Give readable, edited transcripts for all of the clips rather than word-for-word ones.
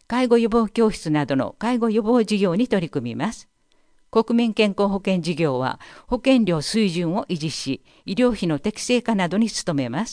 介護予防教室などの介護予防事業に取り組みます。国民健康保険事業は保険料水準を維持し、医療費の適正化などに努めます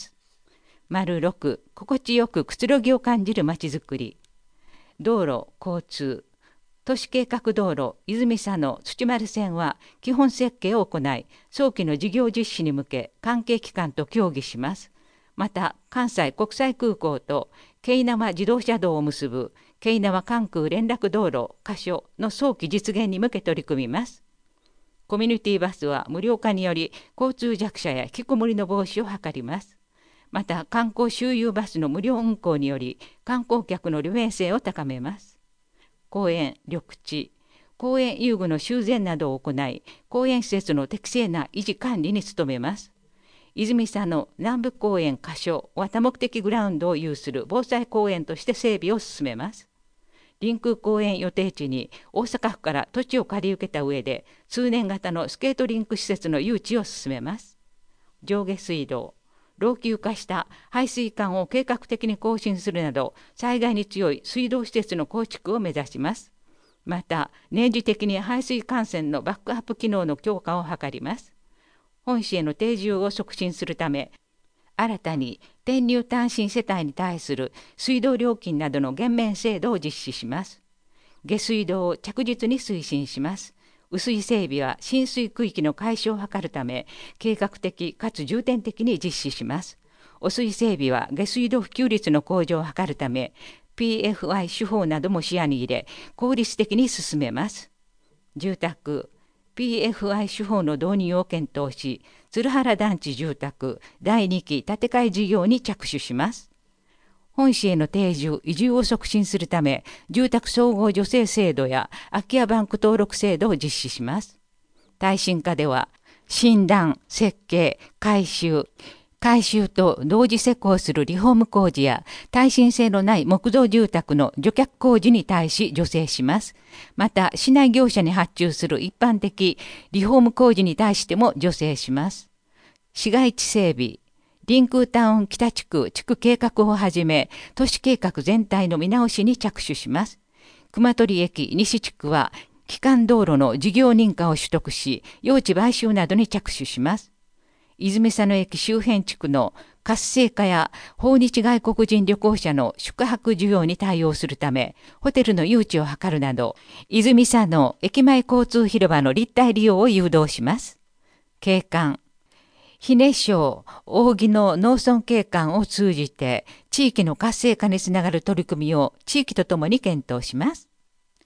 。6、心地よくくつろぎを感じるまちづくり。道路、交通、都市計画道路泉佐野土丸線は基本設計を行い、早期の事業実施に向け関係機関と協議します。また、関西国際空港と京奈和自動車道を結ぶ京奈和関空連絡道路箇所の早期実現に向け取り組みます。コミュニティバスは無料化により交通弱者や引きこもりの防止を図ります。また、観光周遊バスの無料運行により観光客の利便性を高めます。公園、緑地、公園遊具の修繕などを行い、公園施設の適正な維持管理に努めます。泉佐野南部公園箇所は多目的グラウンドを有する防災公園として整備を進めます。臨空公園予定地に大阪府から土地を借り受けた上で、通年型のスケートリンク施設の誘致を進めます。上下水道、老朽化した排水管を計画的に更新するなど、災害に強い水道施設の構築を目指します。また、年次的に排水管線のバックアップ機能の強化を図ります。本市への定住を促進するため、新たに転入単身世帯に対する水道料金などの減免制度を実施します。下水道を着実に推進します。雨水整備は浸水区域の解消を図るため、計画的かつ重点的に実施します。汚水整備は下水道普及率の向上を図るため、PFI 手法なども視野に入れ、効率的に進めます。住宅、PFI 手法の導入を検討し、鶴原団地住宅第2期建て替え事業に着手します。本市への定住・移住を促進するため、住宅総合助成制度や空き家バンク登録制度を実施します。耐震化では、診断、設計、改修と同時施工するリフォーム工事や耐震性のない木造住宅の除却工事に対し助成します。また、市内業者に発注する一般的リフォーム工事に対しても助成します。市街地整備、臨空タウン北地区地区計画をはじめ、都市計画全体の見直しに着手します。熊取駅西地区は、基幹道路の事業認可を取得し、用地買収などに着手します。泉佐野駅周辺地区の活性化や訪日外国人旅行者の宿泊需要に対応するため、ホテルの誘致を図るなど、泉佐野駅前交通広場の立体利用を誘導します。景観、比根省扇の農村景観を通じて、地域の活性化につながる取り組みを地域とともに検討します。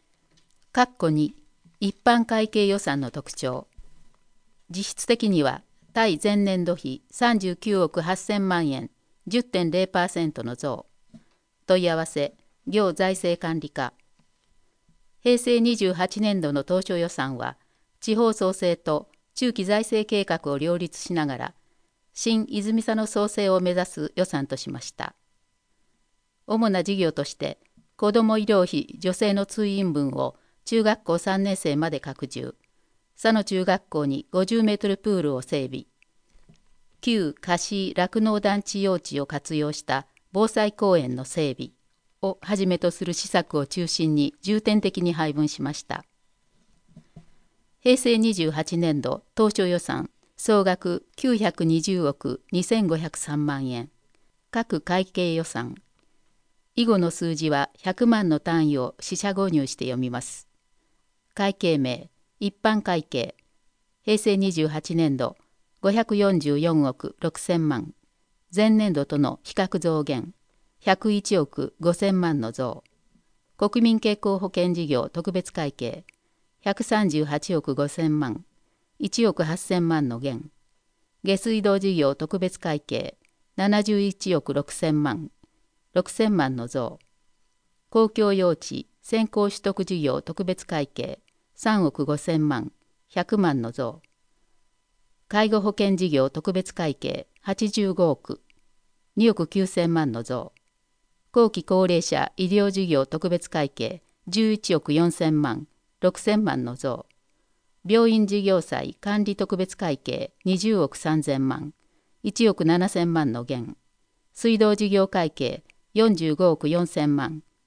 2、一般会計予算の特徴。実質的には、対前年度比39億8000万円 10.0% の増。問い合わせ、行財政管理課。平成28年度の当初予算は、地方創生と中期財政計画を両立しながら、新泉佐野創生を目指す予算としました。主な事業として、子ども医療費助成の通院分を中学校3年生まで拡充。佐野中学校に50メートルプールを整備。旧貸酪農団地用地を活用した防災公園の整備をはじめとする施策を中心に重点的に配分しました。平成28年度当初予算総額920億2503万円。各会計予算。以後の数字は100万の単位を四捨五入して読みます。会計名一般会計、平成28年度544億6000万、前年度との比較増減、101億5000万の増、国民健康保険事業特別会計、138億5000万、1億8000万の減、下水道事業特別会計、71億6000万、6000万の増、公共用地先行取得事業特別会計、3億5000万、100万の増。介護保険事業特別会計85億、2億9000万の増。後期高齢者医療事業特別会計11億4000万、6000万の増。病院事業債管理特別会計20億3000万、1億7000万の減。水道事業会計45億4000万、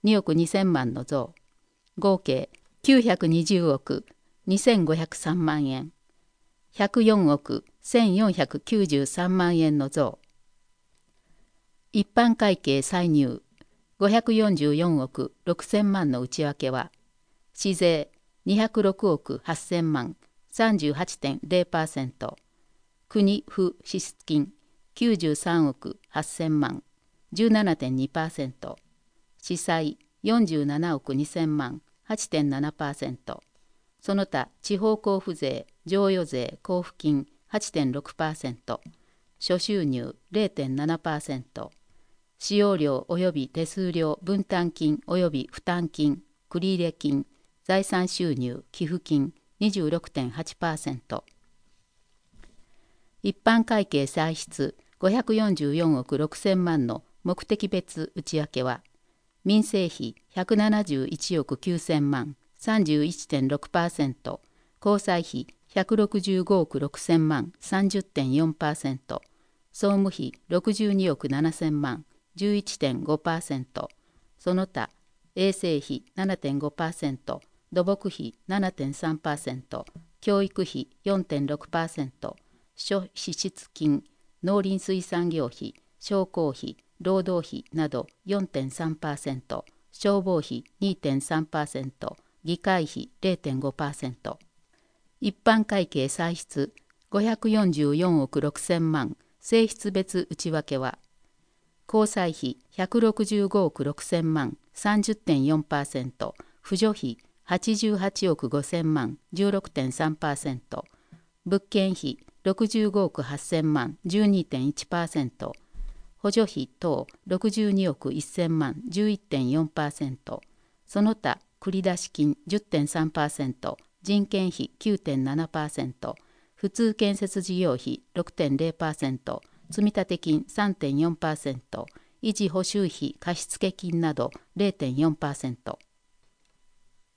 2億2000万の増。合計920億2503万円。104億1493万円の増。一般会計歳入544億6000万の内訳は、市税206億8000万 38.0%、国府支出金93億8000万 17.2%、市債47億2000万 8.7%、その他地方交付税、譲与税、交付金 8.6%、諸収入 0.7%、使用料及び手数料分担金及び負担金、繰入金、財産収入、寄付金 26.8%。一般会計歳出544億6000万の目的別内訳は、民生費171億9000万 31.6%、公債費165億6000万 30.4%、総務費62億7000万 11.5%、その他衛生費 7.5%、土木費 7.3%、教育費 4.6%、諸支出金、農林水産業費、商工費、労働費など 4.3%、消防費 2.3%、議会費 0.5%。一般会計歳出544億6000万性質別内訳は、公債費165億6000万 30.4%、扶助費88億5000万 16.3%、物件費65億8000万 12.1%、補助費等62億1000万 11.4%、その他繰出金 10.3%、人件費 9.7%、普通建設事業費 6.0%、積立金 3.4%、維持補修費貸付金など 0.4%。